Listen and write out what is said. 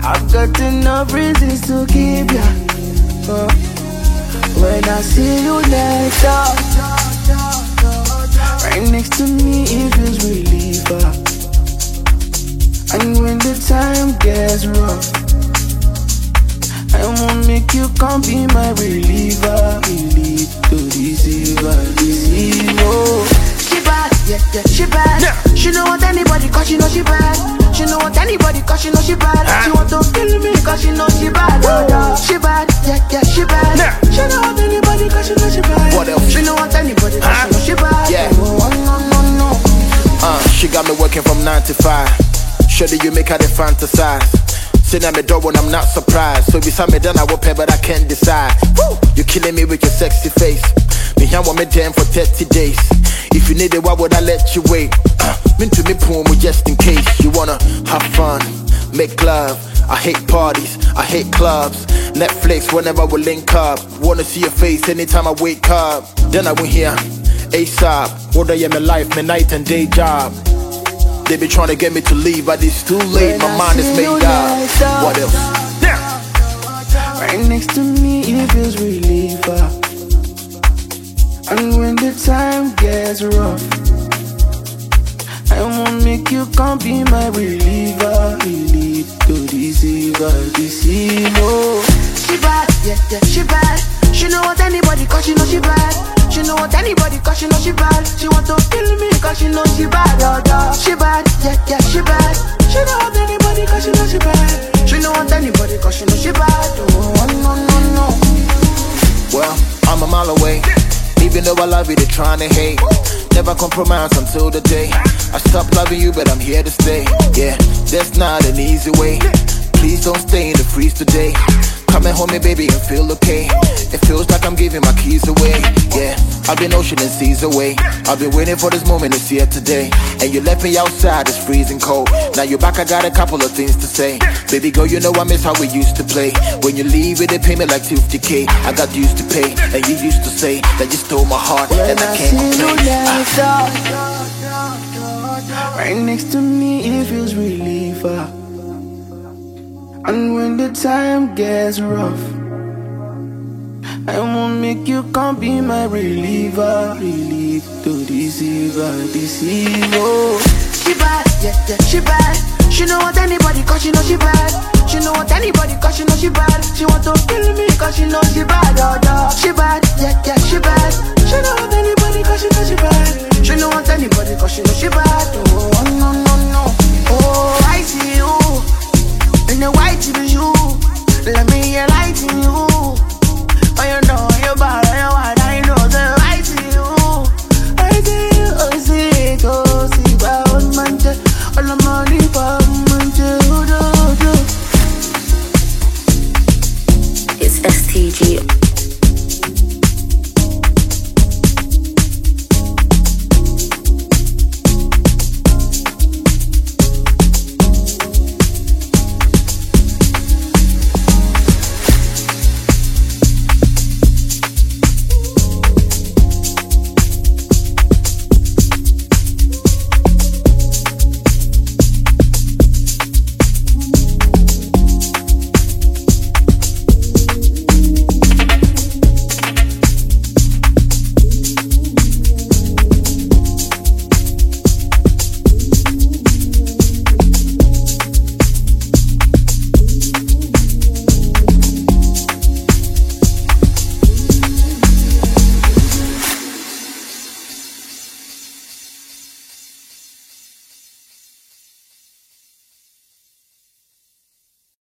I've got enough reasons to keep ya. When I see you next up, right next to me, it feels reliever. And when the time gets rough, I won't make you come be my reliever. Relief to deceiver, deceiver. She bad, yeah, she bad. Yeah. She know what anybody cause she know she bad. She know what anybody cause she know she bad. She want to kill me cause she know she bad. She bad, yeah, she bad. Yeah. She know what anybody cause she know she bad. What else? She know what anybody cause she know she bad. Yeah. No. She got me working from 9 to 5. Surely you make her the fantasize. Sitting at my door when I'm not surprised. So beside me then I will pay but I can't decide. Woo! You're killing me with your sexy face. Me here want me damn for 30 days. If you need it, why would I let you wait? Mean to me poem just in case. You wanna have fun, make love. I hate parties, I hate clubs. Netflix whenever we link up. Wanna see your face anytime I wake up. Then I went here, ASAP. What I am my life, my night and day job. They be trying to get me to leave, but it's too late. My mind is made up. What else? Yeah. Right next to me, it feels reliever. And when the time gets rough, I won't make you come be my reliever. Relief to deceiver, deceiver. She bad, yeah, she bad. She know what anybody cause she know she bad. She know what anybody cause she know she bad. She want to kill me cause she know she bad. She bad, yeah, she bad. She know what anybody cause she know she bad. She know what anybody cause she know she bad. Oh, no. Well, I'm a mile away. Even though I love you, they're trying to hate. Never compromise until the day I stop loving you, but I'm here to stay. Yeah, that's not an easy way. Please don't stay in the freeze today. Come and hold me, baby, and feel okay. It feels like I'm giving my keys away. Yeah, I've been ocean and seas away. I've been waiting for this moment, it's here today. And you left me outside, it's freezing cold. Now you're back, I got a couple of things to say. Baby girl, you know I miss how we used to play. When you leave it, they pay me like 50K. I got used to pay, and you used to say that you stole my heart, and I can't complain. Right next to me, it feels reliever. And when the time gets rough, I won't make you come be my reliever. Relief to deceiver, deceiver. She bad, yeah, she bad. She know what anybody cause she know she bad. She know what anybody cause she know she bad. She want to kill me cause she know she bad. She bad, yeah, she bad. She know what anybody cause she know she bad. She know what anybody cause she know she bad. Oh, no. Oh, I see you in the white TV you. Let me light in you.